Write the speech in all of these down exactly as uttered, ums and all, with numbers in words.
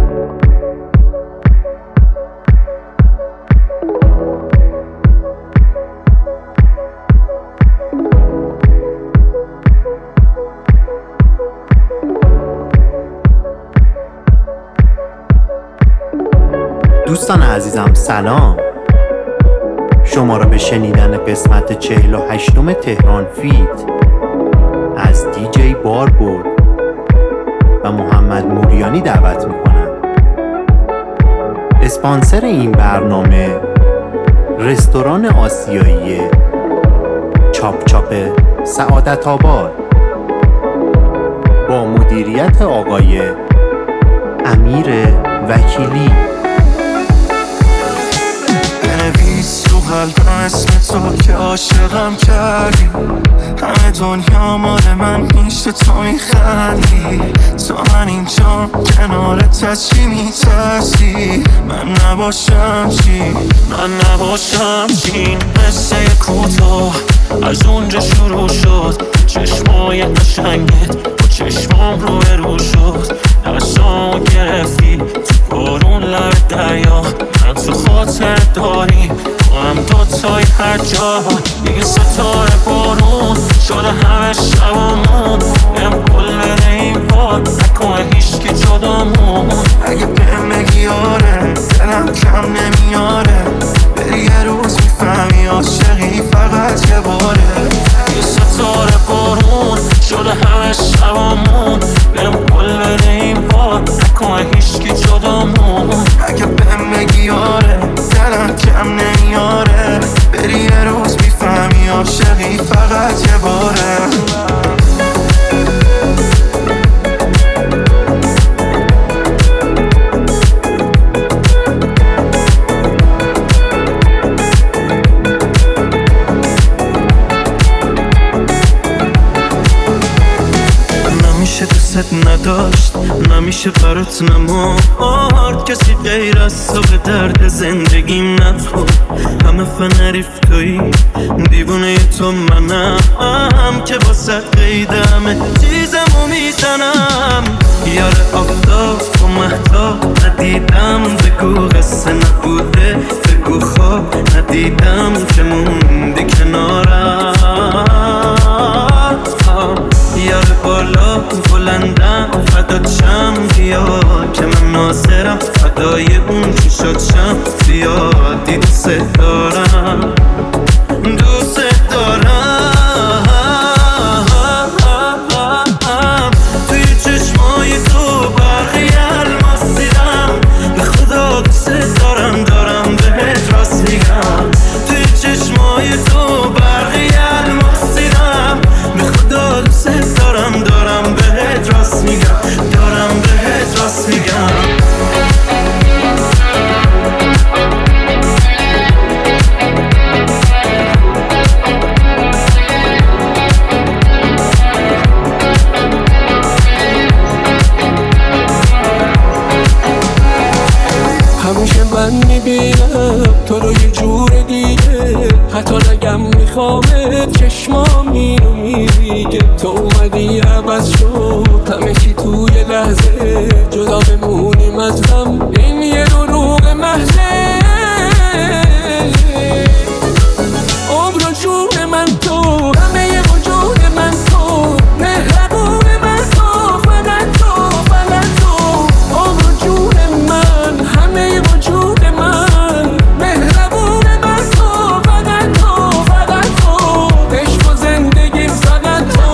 دوستان عزیزم سلام، شما را به شنیدن قسمت چهل و هشتم تهران فیت از دی جی باربود و محمد موریانی دعوت میکنم. اسپانسر این برنامه رستوران آسیایی چاپ چاپ سعادت آباد با مدیریت آقای امیر وکیلی. بنویس رو قلبم اسم تو که عاشقم کردی، همه دنیا مال من میشه تو میخندی، تو من اینجا کنارت از چی میترسی؟ من نباشم چی؟ من نباشم چی؟ مثل یه کوتاه از اونجا شروع شد، چشمای قشنگت با چشمام رو برو شد، نفسامو گرفتی تو بارون لب دریا، من تو خاطر داری تو هم دوتای هر جا، دیگه ستاره بارون شده همه شبامون، بهم کل بده این بار نکنه هیچکی جدامون، اگه بهم بگی آره دلم کم نمیاره، بری یه روز میفهمی عاشقی فقط یه باره، دیگه ستاره بارون شده همه شبامون، بهم کل بده این بار نکنه هیچکی جدامون، اگه بهم بگی آره دلم کم نمیاره، بری یه روز میفهمی عاشقی فقط یه باره. نمیشه دوست نداشت، نمیشه برات نمارد، کسی غیر از تو به درد زندگیم نخورد، همه فنریف تویی دیوونه تو منم که واسه قیدمه چیزمو میزنم، یار آفتاب و مهتاب ندیدم، بگو قصه نبوده بگو خواب ندیدم که موندی کنارم، یار بالا بلندم فدات شم بیا که من ناظرم، فدای اون چشات شم زیادی دوست دارم دوست دارم، توی چشمای تو برقی الماس دیدم، به خدا دوست دارم دارم بهت راست میگم، توی چشمای تو برقی الماس دیدم، به خدا دوست دارم دارم بهت راست میگم دارم بهت راست میگم. همیشه من میبینم تو رو یه جور دیگه، حتی نگم میخوامت چشمام اینو میگه، تو اومدی عوض شد همه چی توی لحظه، جدا بمونیم از هم این یه دروغ محضه، عمر و جون من تو همه یه وجود من تو، مهربون من تو فقط تو فقط تو، عمر و جون من همه یه وجود من، مهربون من تو فقط تو فقط تو، عشق و زندگیم فقط تو.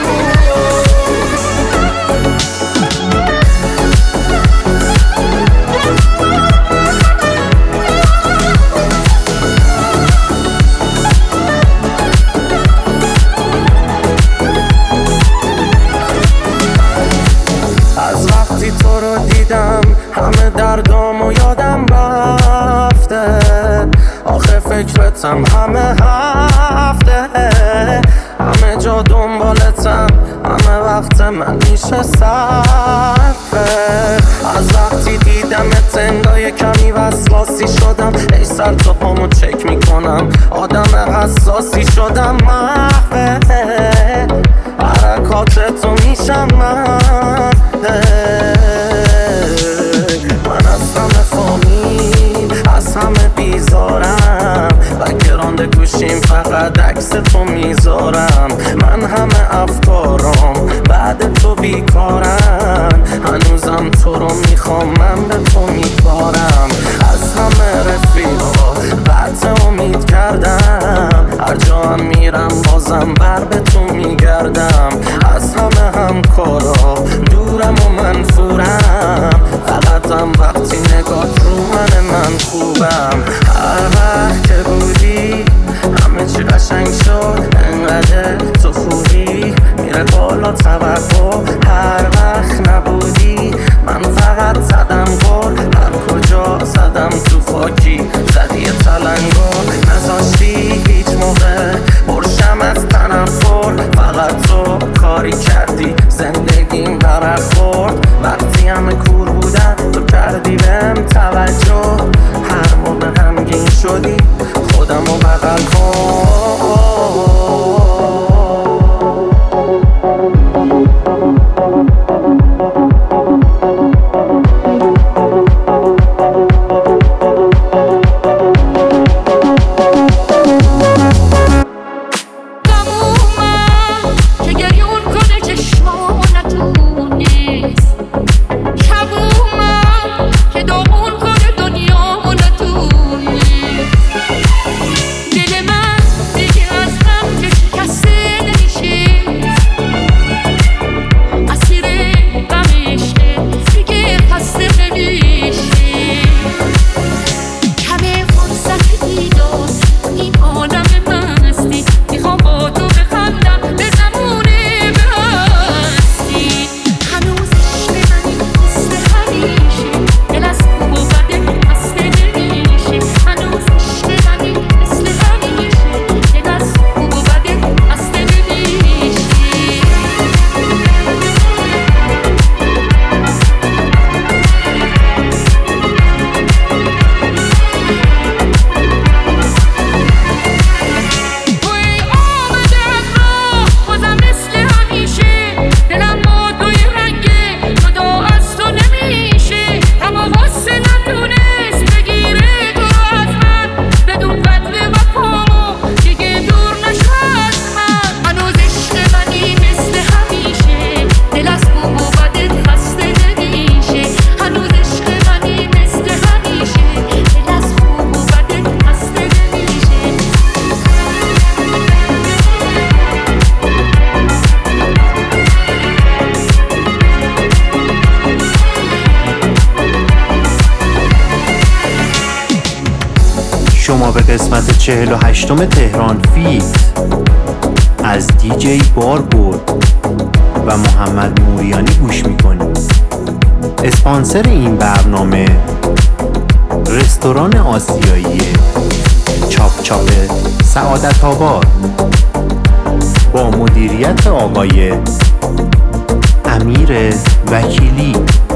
از وقتی تو رو دیدم همه دردامو یادم رفته، آخه فکرتم همه هفته، همه جا دنبالتم همه وقت من میشه صرفه، از وقتی دیدمت انگار کمی وسواسی شدم، ای سر تا پامو چک میکنم آدم حساسی شدم، محوه حرکات تو میشم من، به قسمت چهل و هشتم تهران فیت از دیجی باربرد و محمد موریانی گوش میکنیم. اسپانسر این برنامه رستوران آسیایی چاپ چاپ سعادت آباد با مدیریت آقای امیر وکیلی.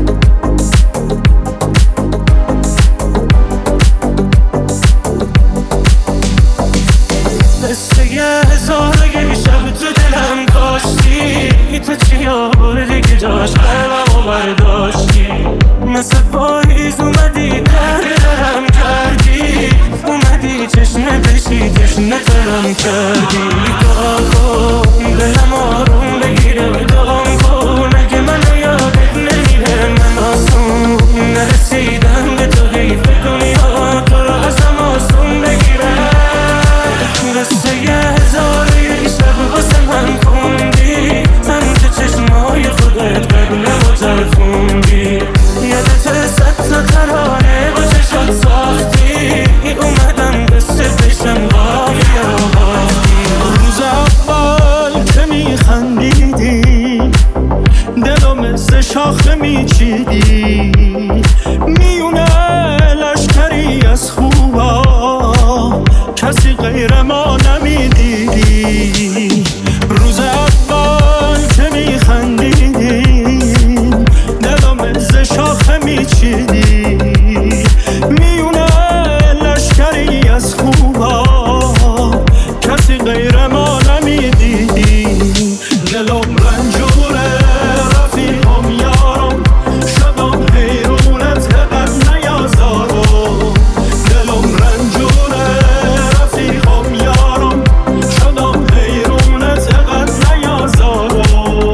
قصه یه هزاره شب تو دلم کاشتی، تو چیا دیگه جاش قلبمو برداشتی، مثل پاییز اومدی در دلم کردی، اومدی چشمه بشی تشنه ترم کردی. دعا کن دلم آروم بگیره، دعا کن اگه منو یادت نمیره، من آسون نرسیدم به تو، حیفه دنیا تو رو ازم آسون بگیره. قصه یه هزاره یه شب واسه من خوندی، سمت چشمای خودت قبلمو ترخوندی، یادت صد تا ترانه با چشات ساختی، اومدم قصه بشم قافیه و باختی. روز اول که میخندیدی دلو مثل شاخه میچیدی، میونه لشکری از خوبا کسی غیر ما نمیدیدی. روز اول که میخندیدی دلو مثل شاخه میچیدی، میونه لشکری از خوبا کسی غیر ما نمیدیدی. دلم رنجوره رفیقم یارم، شدم حیرونت قد نیازارم. دلم رنجوره رفیقم یارم، شدم حیرونت قد نیازارم.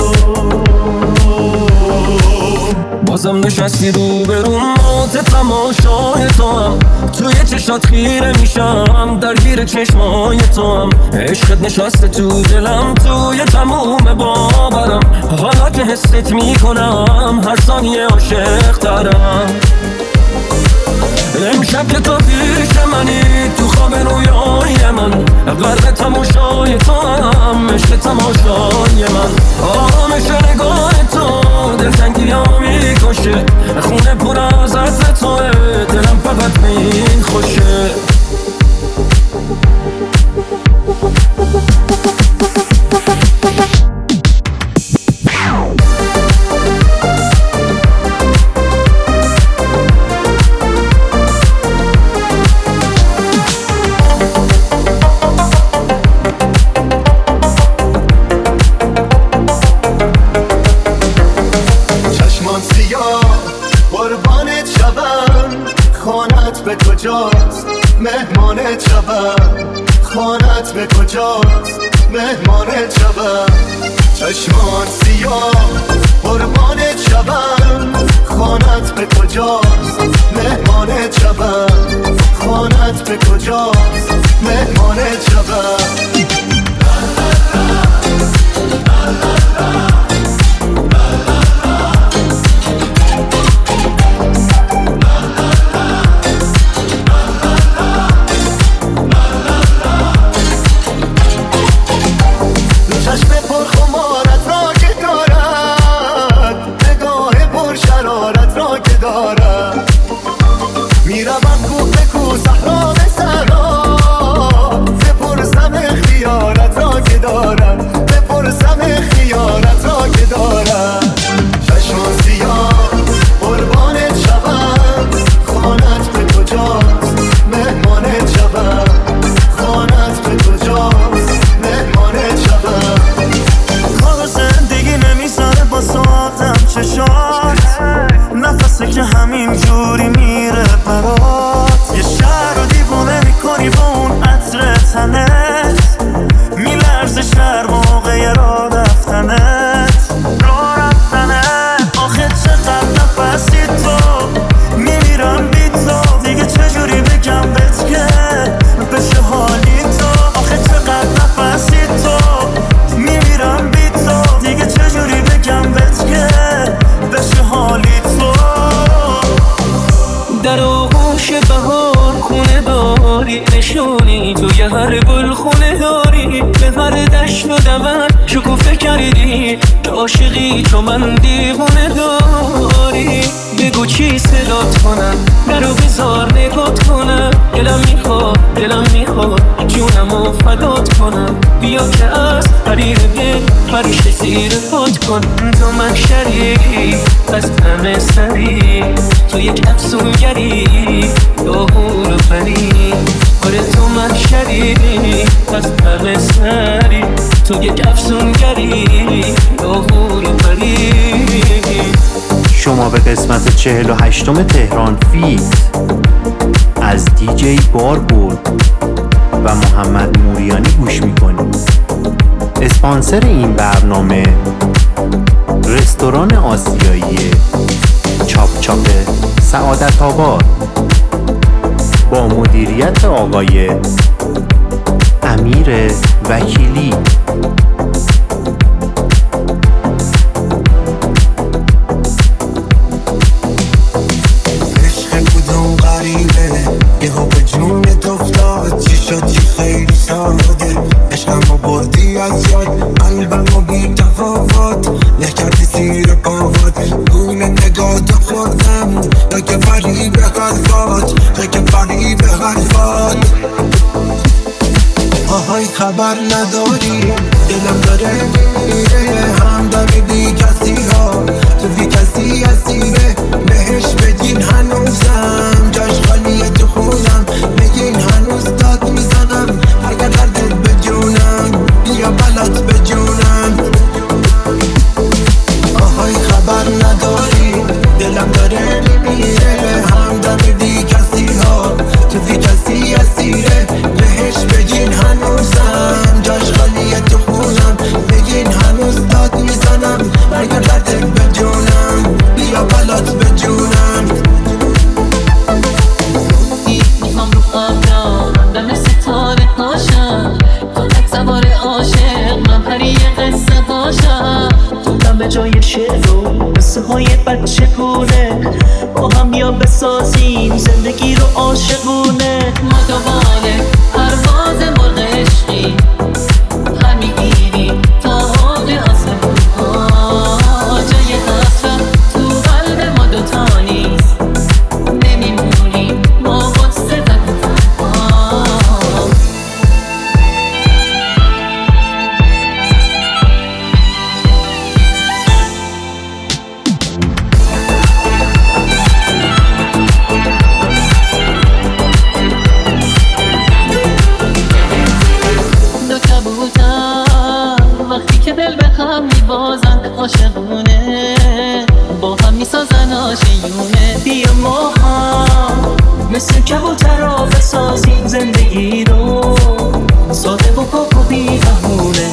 بازم نشستی رو برون موت تماشای تو هم، توی چشات خیره میشم درگیر چشمای تو هم، عشقت نشسته تو دلم توی تموم باورم، حالا که حست میکنم هر ثانیه عاشق ترم. امشب که تو پیش منی تو خواب رویای من، غرق تماشای تو هم عشق تماشای من، آرامش نگاه تو دلتنگی ها میکشه، خونه پر از عطر توه دلم فقط به این خوشه. به کجاست مهمانت شبم، خانت به کجاست مهمانت شبم. چشمان سیاه قربانت شبم، خانت به کجاست مهمانت شبم، خانت به کجاست مهمانت شبم. نفسه که همین جوری میره برات، یه شهر رو دیوونه میکنی با اون عطر تنت، میلرزه شهر موقع را رفتنت را رفتنت. آخه چقدر نفسی تو میمیرم بی تو، دیگه چجوری بگم بهت که بشه حالی تو. آخه چقدر نفسی تو میمیرم بی تو، دیگه چجوری بگم بهت که بشه حالی تو. نشنودم من شکوفه کردی عاشقی چون من دیوونه داری بگو چی صدات کنم درو بذار نگات کنم دلم میخواد دلم میخواد جونمو فدات کنم بیا که از حریر دل پریش زیر پات کنم تو من شریک از همه سری تو یک افسونگری تو هور و پری آره تو من شریک از همه سری تو یک افسونگری تو هور و پری شما به قسمت چهل و هشتم تهران فیت از دیجی باربرد و محمد موریانی گوش میکنید. اسپانسر این برنامه رستوران آسیایی چاپ چاپ سعادت آباد با مدیریت آقای امیر وکیلی. یهو به جونت افتاد چی شد چی خیلی ساده عشقمو بردی از یاد قلبمو بی تفاوت نه کردی زیر پاوات گونه نگاتو خوردم تا که فری به حرفات تا که فری به حرفات آهای خبر نداری دلم داره میره هم داره بی کسی ها تو بی کسی اسیره بهش بگین هنوزم جاش خالیه تو خونم بگین هنوز داد میزنم اگر دردت به جونم بیا بلات به جونم آهای خبر نداری دلم داره میره هم داره بی کسی ها تو بی کسی اسیره بهش بگین هنوزم جاش خالیه تو خونم بگین هنوز داد میزنم اگر دردت به جونم بیا بلات به جونم میخوام رو آبرام دم ستاره هاشم تو تک سوار عاشق من پری قصه هاشم تو دم به جای شعر و قصه های بچه گونه با هم بیا بسازیم زندگی رو عاشقونه ما دوباره پرواز مرغ عشقی پر میگیریم تا حال آسمون ها جای حسرت تو قلب ما دوتا نیست نمیمونیم ما قدس عاشقونه با هم میسازن آشیونه بیا ما هم مثل کبوترها بسازیم زندگی رو ساده و پاک و بی بهونه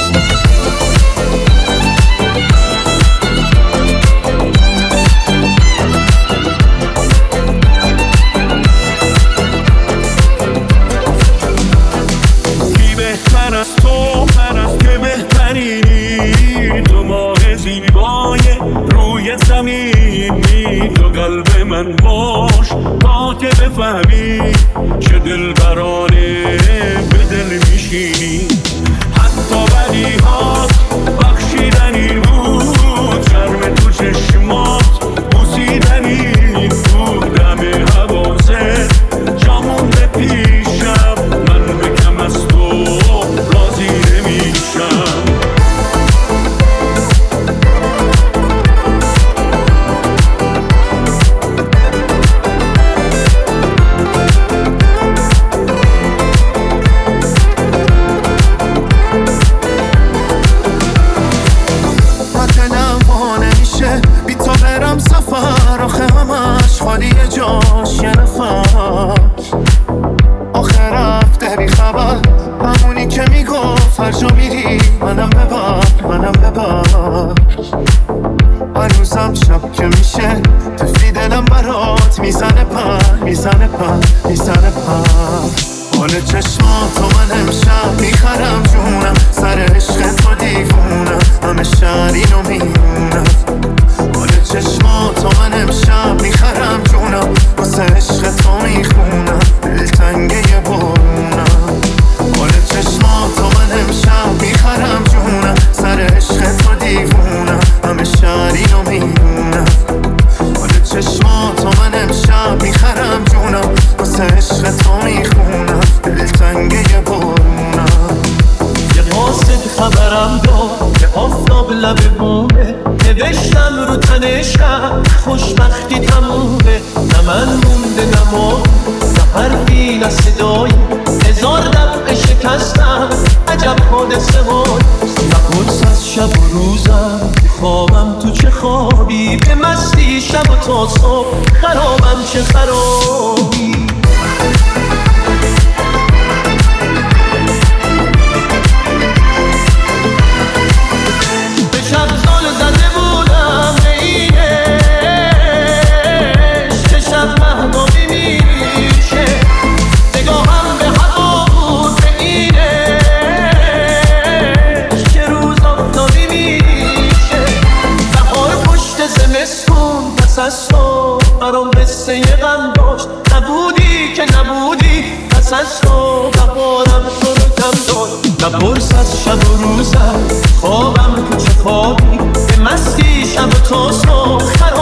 کی بهتر از تو که بهترینی تو ماه زیبای روی زمینی تو قلب من باش تا که بفهمی چه دلبرانه به دل میشینی حتی بدیهات بخشیدنی بود شرم تو چشمات بوسیدنی بود دم حواسط جامون به پیشم من به کم از تو راضی نمیشم جاش یه نفر آخه رفته بی خبر همونی که میگفت هر جا میری منم ببر منم ببر هنوزم شب که میشه تو فی دلم برات میزنه پر میزنه پر میزنه پر حال چشماتو من امشب میخرم جونم سر عشق تو دیوونم همه شهر اینو میدونم حال چشماتو من امشب میخرم جونم واسه عشق تو میخونم دلتنگه بارونم حال چشماتو من امشب میخرم چشماتو من امشب میخرم جونم، واسه عشق تو میخونم دلتنگه بارونم. یه قاصد خبرم داد که آفتاب لب بومه، نوشتم رو تنشم خوشبختی تمومه. نه من مونده نه ما نه حرفی نه صدایی، هزار دفعه شکستم عجب حادثه های. نپرس از شب و روزم خوابم تو چه خوابی، به مستی شب و تا صبح خرابم چه خرابی. به شب زال زده بودم به اینش که شب مهدابی میشه، نگاهم به هوا بود به اینش که روز آفتابی میشه. بهار پشت زمستون پس از تو برام قصه یه غم داشت، نبودی که نبودی پس از تو بهارم تو رو کم داشت. نپرس از شب و روزم خوابم تو چه خوابی، به مستی شب و تا صبح